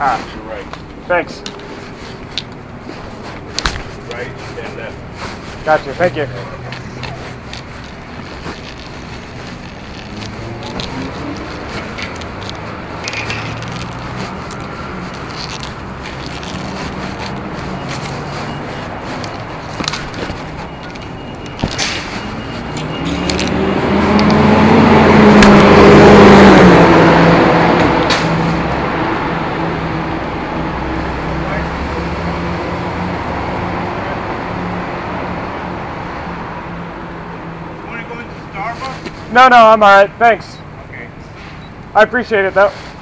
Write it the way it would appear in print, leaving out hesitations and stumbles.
Ah, To your right. thanks. Right and left. Gotcha. Thank you. Want to go into Starbucks? No, I'm all right. Thanks. Okay. I appreciate it though.